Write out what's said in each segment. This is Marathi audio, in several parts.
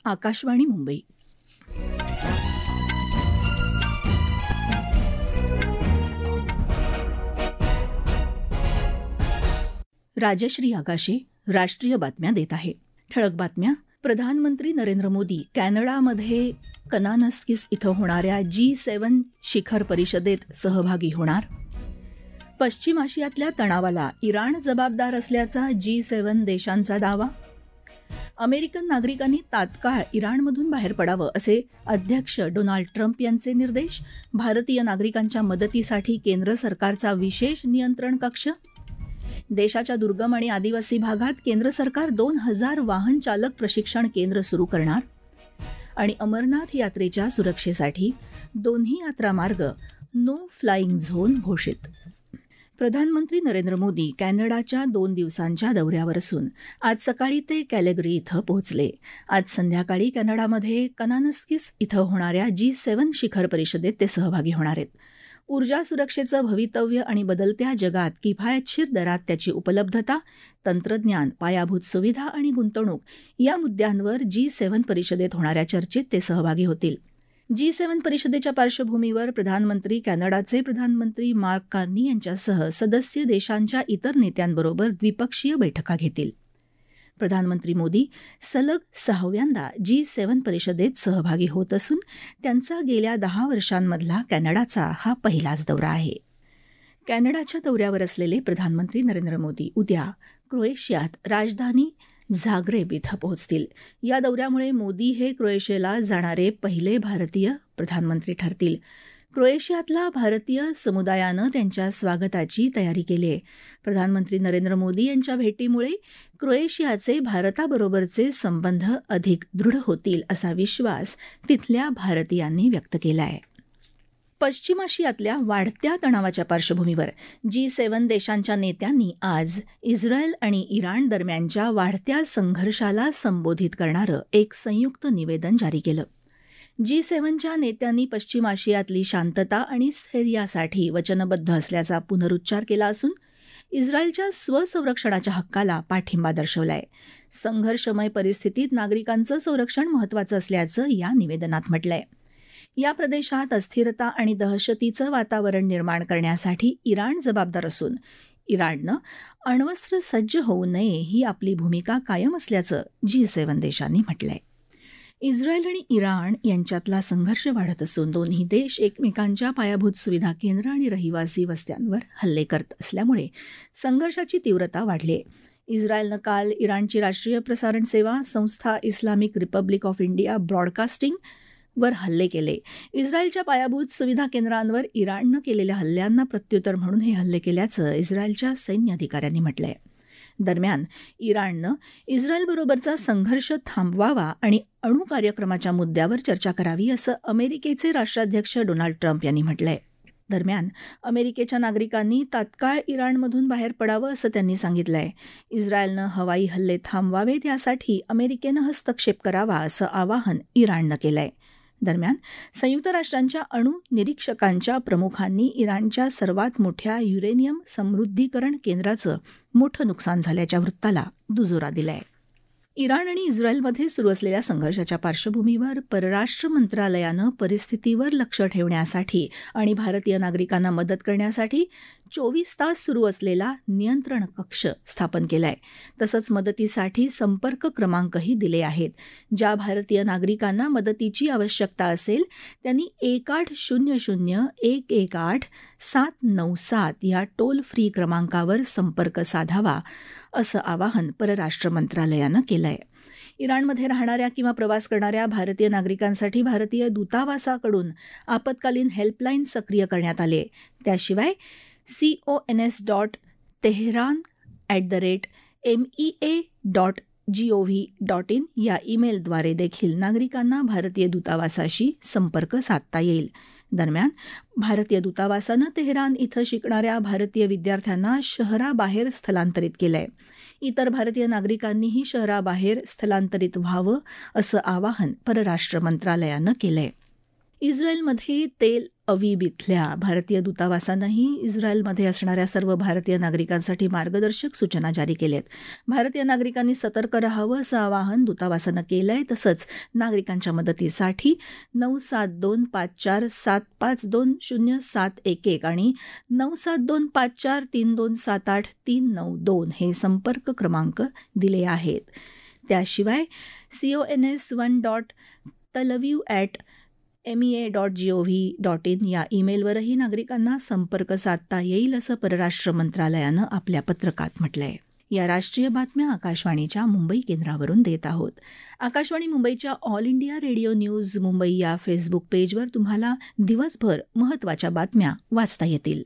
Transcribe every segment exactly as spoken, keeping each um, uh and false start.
आकाशवाणी मुंबई. राजश्री आकाशे राष्ट्रीय बातम्या देत आहे. ठळक बातम्या. प्रधानमंत्री नरेंद्र मोदी कॅनडामध्ये कनानस्किस इथं होणाऱ्या जी सेव्हन शिखर परिषदेत सहभागी होणार. पश्चिम आशियातल्या तणावाला इराण जबाबदार असल्याचा जी सेव्हन देशांचा दावा. अमेरिकन नागरिकांनी तात्काळ इराणमधून बाहेर पडावं असे अध्यक्ष डोनाल्ड ट्रम्प यांचे निर्देश. भारतीय नागरिकांच्या मदतीसाठी केंद्र सरकारचा विशेष नियंत्रण कक्ष. देशाच्या दुर्गम आणि आदिवासी भागात केंद्र सरकार दोन हजार वाहन चालक प्रशिक्षण केंद्र सुरू करणार. आणि अमरनाथ यात्रेच्या सुरक्षेसाठी दोन्ही यात्रामार्ग नो फ्लाईंग झोन घोषित. प्रधानमंत्री नरेंद्र मोदी कॅनडाच्या दोन दिवसांच्या दौऱ्यावर असून आज सकाळी ते कॅलेगरी इथं पोहोचले. आज संध्याकाळी कॅनडामध्ये कनानस्किस इथं होणाऱ्या जी सेव्हन शिखर परिषदेत ते सहभागी होणार आहेत. ऊर्जा सुरक्षेचं भवितव्य आणि बदलत्या जगात किफायतशीर दरात त्याची उपलब्धता, तंत्रज्ञान, पायाभूत सुविधा आणि गुंतवणूक या मुद्द्यांवर जी सेव्हन परिषदेत होणाऱ्या चर्चेत ते सहभागी होतील. जी सेव्हन परिषदेच्या पार्श्वभूमीवर प्रधानमंत्री कॅनडाचे प्रधानमंत्री मार्क कार्नी यांच्यासह सदस्य देशांच्या इतर नेत्यांबरोबर द्विपक्षीय बैठका घेतील. प्रधानमंत्री मोदी सलग सहाव्यांदा जी सेव्हन परिषदेत सहभागी होत असून त्यांचा गेल्या दहा वर्षांमधला कॅनडाचा हा पहिलाच दौरा आहे. कॅनडाच्या दौऱ्यावर असलेले प्रधानमंत्री नरेंद्र मोदी उद्या क्रोएशियात राजधानी झाग्रेब इथं पोहोचतील. या दौऱ्यामुळे मोदी हे क्रोएशियाला जाणारे पहिले भारतीय प्रधानमंत्री ठरतील. क्रोएशियातल्या भारतीय समुदायानं त्यांच्या स्वागताची तयारी केली आहे. प्रधानमंत्री नरेंद्र मोदी यांच्या भेटीमुळे क्रोएशियाचे भारताबरोबरचे संबंध अधिक दृढ होतील असा विश्वास तिथल्या भारतीयांनी व्यक्त केला आहे. पश्चिम आशियातल्या वाढत्या तणावाच्या पार्श्वभूमीवर जी सेव्हन देशांच्या नेत्यांनी आज इस्रायल आणि इराण दरम्यानच्या वाढत्या संघर्षाला संबोधित करणारं एक संयुक्त निवेदन जारी केलं. जी सेव्हनच्या नेत्यांनी पश्चिम आशियातली शांतता आणि स्थैर्यासाठी वचनबद्ध असल्याचा पुनरुच्चार केला असून इस्रायलच्या स्वसंरक्षणाच्या हक्काला पाठिंबा दर्शवलाय. संघर्षमय परिस्थितीत नागरिकांचं संरक्षण महत्त्वाचं असल्याचं या निवेदनात म्हटलंय. या प्रदेशात अस्थिरता आणि दहशतीचं वातावरण निर्माण करण्यासाठी इराण जबाबदार असून इराणनं अण्वस्त्र सज्ज होऊ नये ही आपली भूमिका कायम असल्याचं जी सेव्हन देशांनी म्हटलंय. इस्रायल आणि इराण यांच्यातला संघर्ष वाढत असून दोन्ही देश एकमेकांच्या पायाभूत सुविधा केंद्र आणि रहिवासी वस्त्यांवर हल्ले करत असल्यामुळे संघर्षाची तीव्रता वाढली आहे. इस्रायलनं काल इराणची राष्ट्रीय प्रसारण सेवा संस्था Islamic republic of India broadcasting वर हल्ले केले. इस्रायलच्या पायाभूत सुविधा केंद्रांवर इराणनं केलेल्या हल्ल्यांना प्रत्युत्तर म्हणून हे हल्ले केल्याचं इस्रायलच्या सैन्य अधिकाऱ्यांनी म्हटलंय. दरम्यान इराणनं इस्रायलबरोबरचा संघर्ष थांबवावा आणि अणु कार्यक्रमाच्या मुद्द्यावर चर्चा करावी असं अमेरिकेचे राष्ट्राध्यक्ष डोनाल्ड ट्रम्प यांनी म्हटलंय. दरम्यान अमेरिकेच्या नागरिकांनी तात्काळ इराणमधून बाहेर पडावं असं त्यांनी सांगितलंय. इस्रायलनं हवाई हल्ले थांबवावेत यासाठी अमेरिकेनं हस्तक्षेप करावा असं आवाहन इराणनं केलंय. दरम्यान संयुक्त राष्ट्रांच्या अणु निरीक्षकांच्या प्रमुखांनी इराणच्या सर्वात मोठ्या युरेनियम समृद्धीकरण केंद्राचं मोठं नुकसान झाल्याच्या वृत्ताला दुजोरा दिलाय. इराण आणि इस्रायलमध्ये सुरू असलेल्या संघर्षाच्या पार्श्वभूमीवर परराष्ट्र मंत्रालयानं परिस्थितीवर लक्ष ठेवण्यासाठी आणि भारतीय नागरिकांना मदत करण्यासाठी चोवीस तास सुरू असलेला नियंत्रण कक्ष स्थापन केलाय. तसंच मदतीसाठी संपर्क क्रमांकही दिले आहेत. ज्या भारतीय नागरिकांना मदतीची आवश्यकता असेल त्यांनी एक आठ शून्य शून्य एक एक आठ सात नऊ सात या टोल फ्री क्रमांकावर संपर्क साधावा असं आवाहन परराष्ट्र मंत्रालयानं केलंय. इराणमध्ये राहणाऱ्या किंवा प्रवास करणाऱ्या भारतीय नागरिकांसाठी भारतीय दूतावासाकडून आपत्कालीन हेल्पलाईन सक्रिय करण्यात आले. त्याशिवाय C O N S dot Tehran at the rate M E A dot G O V dot in या ईमेलद्वारे देखील नागरिकांना भारतीय दूतावासाशी संपर्क साधता येईल. दरम्यान भारतीय दूतावासानं तेहरान इथं शिकणाऱ्या भारतीय विद्यार्थ्यांना शहराबाहेर स्थलांतरित केलंय. इतर भारतीय नागरिकांनीही शहराबाहेर स्थलांतरित व्हावं असं आवाहन परराष्ट्र मंत्रालयानं केलंय. इस्रायलमध्ये तेल अवीब इथल्या भारतीय दूतावासानंही इस्रायलमध्ये असणाऱ्या सर्व भारतीय नागरिकांसाठी मार्गदर्शक सूचना जारी केल्या आहेत. भारतीय नागरिकांनी सतर्क राहावं असं आवाहन दूतावासानं केलं आहे. तसंच नागरिकांच्या मदतीसाठी नऊ सात दोन पाच चार सात पाच दोन शून्य सात एक एक आणि नऊ सात दोन पाच चार तीन दोन सात आठ तीन नऊ दोन हे संपर्क क्रमांक दिले आहेत. त्याशिवाय C O N S one dot Tel Aviv at M E A dot G O V dot in या ईमेलवरही नागरिकांना संपर्क साधता येईल असं परराष्ट्र मंत्रालयानं आपल्या पत्रकात म्हटलं आहे. या राष्ट्रीय बातम्या आकाशवाणीच्या मुंबई केंद्रावरून देत आहोत. आकाशवाणी मुंबईच्या all India radio news Mumbai या फेसबुक पेजवर तुम्हाला दिवसभर महत्त्वाच्या बातम्या वाचता येतील.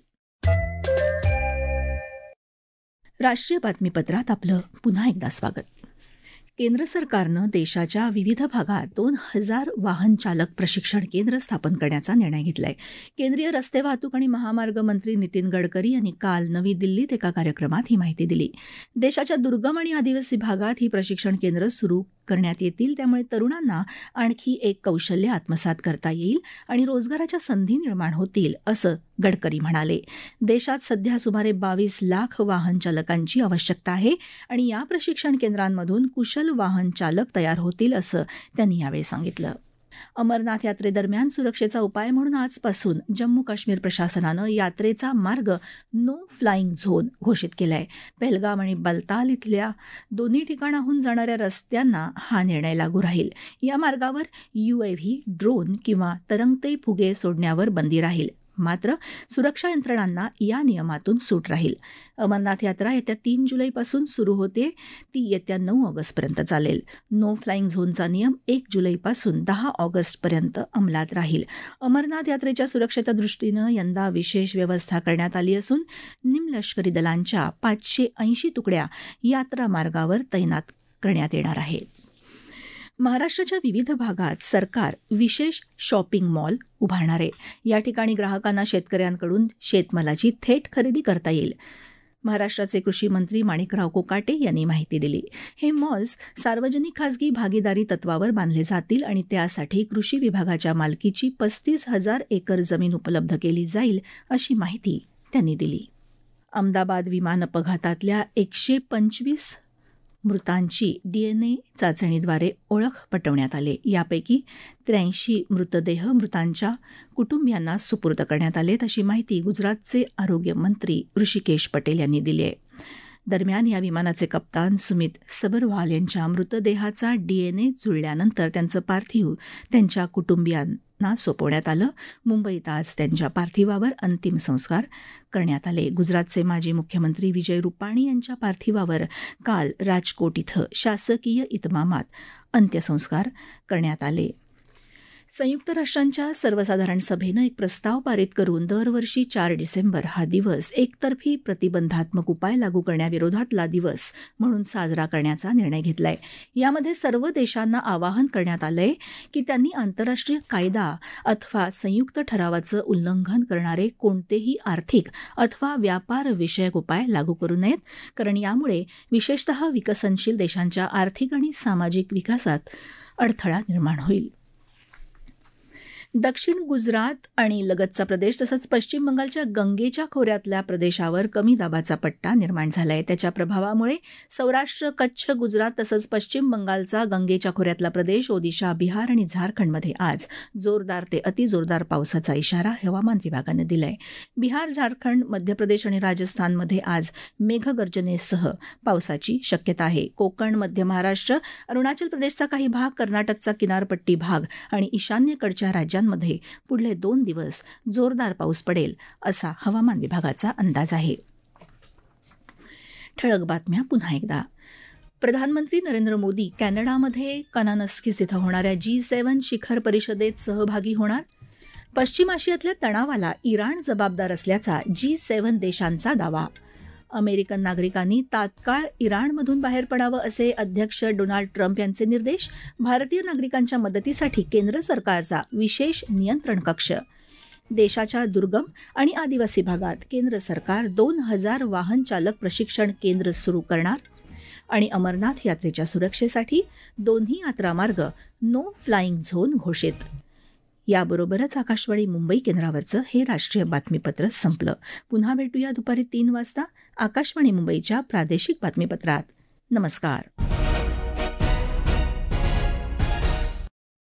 राष्ट्रीय बातमीपत्रात आपलं पुन्हा एकदा स्वागत. केंद्र सरकारनं देशाच्या विविध भागात दोन हजार वाहन चालक प्रशिक्षण केंद्र स्थापन करण्याचा निर्णय घेतला आहे. केंद्रीय रस्ते वाहतूक आणि महामार्ग मंत्री नितीन गडकरी यांनी काल नवी दिल्लीत एका कार्यक्रमात ही माहिती दिली. देशाच्या दुर्गम आणि आदिवासी भागात ही प्रशिक्षण केंद्र सुरू करण्यात येतील. त्यामुळे तरुणांना आणखी एक कौशल्य आत्मसात करता येईल आणि रोजगाराच्या संधी निर्माण होतील असं गडकरी म्हणाले. देशात सध्या सुमारे बावीस लाख वाहन चालकांची आवश्यकता आहे आणि या प्रशिक्षण केंद्रांमधून कुशल वाहन चालक तयार होतील असं त्यांनी यावेळी सांगितलं. अमरनाथ यात्रेदरम्यान सुरक्षेचा उपाय म्हणून आजपासून जम्मू काश्मीर प्रशासनानं यात्रेचा मार्ग नो फ्लाईंग झोन घोषित केला आहे. पहलगाम आणि बलताल इथल्या दोन्ही ठिकाणाहून जाणाऱ्या रस्त्यांना हा निर्णय लागू राहील. या मार्गावर यूएव्ही, ड्रोन किंवा तरंगते फुगे सोडण्यावर बंदी राहील. मात्र सुरक्षा यंत्रणांना या नियमातून सूट राहील. अमरनाथ यात्रा येत्या तीन जुलैपासून सुरू होते. ती येत्या नऊ ऑगस्टपर्यंत चालेल. नो फ्लाईंग झोनचा नियम एक जुलैपासून दहा ऑगस्टपर्यंत अंमलात राहील. अमरनाथ यात्रेच्या सुरक्षेच्या दृष्टीनं यंदा विशेष व्यवस्था करण्यात आली असून निमलष्करी दलांच्या पाचशे ऐंशी तुकड्या यात्रा मार्गावर तैनात करण्यात येणार आहेत. महाराष्ट्राच्या विविध भागात सरकार विशेष शॉपिंग मॉल उभारणार आहे. या ठिकाणी ग्राहकांना शेतकऱ्यांकडून शेतमालाची थेट खरेदी करता येईल. महाराष्ट्राचे कृषी मंत्री माणिकराव कोकाटे यांनी माहिती दिली. हे मॉल्स सार्वजनिक खासगी भागीदारी तत्वावर बांधले जातील आणि त्यासाठी कृषी विभागाच्या मालकीची पस्तीस हजार एकर जमीन उपलब्ध केली जाईल अशी माहिती त्यांनी दिली. अहमदाबाद विमान अपघातातल्या एकशे पंचवीस मृतांची डीएनए चाचणीद्वारे ओळख पटवण्यात आली. यापैकी त्र्याऐंशी मृतदेह मृतांच्या कुटुंबियांना सुपूर्द करण्यात आलेत अशी माहिती गुजरातचे आरोग्यमंत्री ऋषिकेश पटेल यांनी दिली आहे. दरम्यान या विमानाचे कप्तान सुमित सबरवाल यांच्या मृतदेहाचा डीएनए जुळल्यानंतर त्यांचं पार्थिव त्यांच्या कुटुंबियांना सोपवण्यात आलं. मुंबईत आज त्यांच्या पार्थिवावर अंतिम संस्कार करण्यात आले. गुजरातचे माजी मुख्यमंत्री विजय रुपाणी यांच्या पार्थिवावर काल राजकोट इथं शासकीय इतमामात अंत्यसंस्कार करण्यात आले. संयुक्त राष्ट्रांच्या सर्वसाधारण सभेनं एक प्रस्ताव पारित करून दरवर्षी चार डिसेंबर हा दिवस एकतर्फी प्रतिबंधात्मक उपाय लागू करण्याविरोधातला दिवस म्हणून साजरा करण्याचा निर्णय घेतलाय. यामध्ये सर्व देशांना आवाहन करण्यात आलंय की त्यांनी आंतरराष्ट्रीय कायदा अथवा संयुक्त ठरावाचं उल्लंघन करणारे कोणतेही आर्थिक अथवा व्यापार विषयक उपाय लागू करू नयेत, कारण यामुळे विशेषतः विकसनशील देशांच्या आर्थिक आणि सामाजिक विकासात अडथळा निर्माण होईल. दक्षिण गुजरात आणि लगतचा प्रदेश तसंच पश्चिम बंगालच्या गंगेच्या खोऱ्यातल्या प्रदेशावर कमी दाबाचा पट्टा निर्माण झाला आहे. त्याच्या प्रभावामुळे सौराष्ट्र, कच्छ, गुजरात तसंच पश्चिम बंगालचा गंगेच्या खोऱ्यातला प्रदेश, ओदिशा, बिहार आणि झारखंडमध्ये आज जोरदार ते अतिजोरदार पावसाचा इशारा हवामान विभागानं दिला आहे. बिहार, झारखंड, मध्य प्रदेश आणि राजस्थानमध्ये आज मेघगर्जनेसह पावसाची शक्यता आहे. कोकण, मध्य महाराष्ट्र, अरुणाचल प्रदेशचा काही भाग, कर्नाटकचा किनारपट्टी भाग आणि ईशान्येकडच्या राज्यांमध्ये मध्ये पुढले दोन दिवस जोरदार पाऊस पडेल असा हवामान विभागाचा अंदाज आहे. ठळक बातम्या पुन्हा एकदा. प्रधानमंत्री नरेंद्र मोदी कॅनडामध्ये कनानस्किस इथं होणाऱ्या जी सेव्हन शिखर परिषदेत सहभागी होणार. पश्चिम आशियातल्या तणावाला इराण जबाबदार असल्याचा जी सेव्हन देशांचा दावा. अमेरिकन नागरिकांनी तात्काळ इराणमधून बाहेर पडावं असे अध्यक्ष डोनाल्ड ट्रम्प यांचे निर्देश. भारतीय नागरिकांच्या मदतीसाठी केंद्र सरकारचा विशेष नियंत्रण कक्ष. देशाच्या दुर्गम आणि आदिवासी भागात केंद्र सरकार दोन हजार वाहन चालक प्रशिक्षण केंद्र सुरू करणार. आणि अमरनाथ यात्रेच्या सुरक्षेसाठी दोन्ही यात्रामार्ग नो फ्लाईंग झोन घोषित. याबरोबरच आकाशवाणी मुंबई केंद्रावरचं हे राष्ट्रीय बातमीपत्र संपलं. पुन्हा भेटूया दुपारी तीन वाजता आकाशवाणी मुंबईच्या प्रादेशिक बातमीपत्रात. नमस्कार.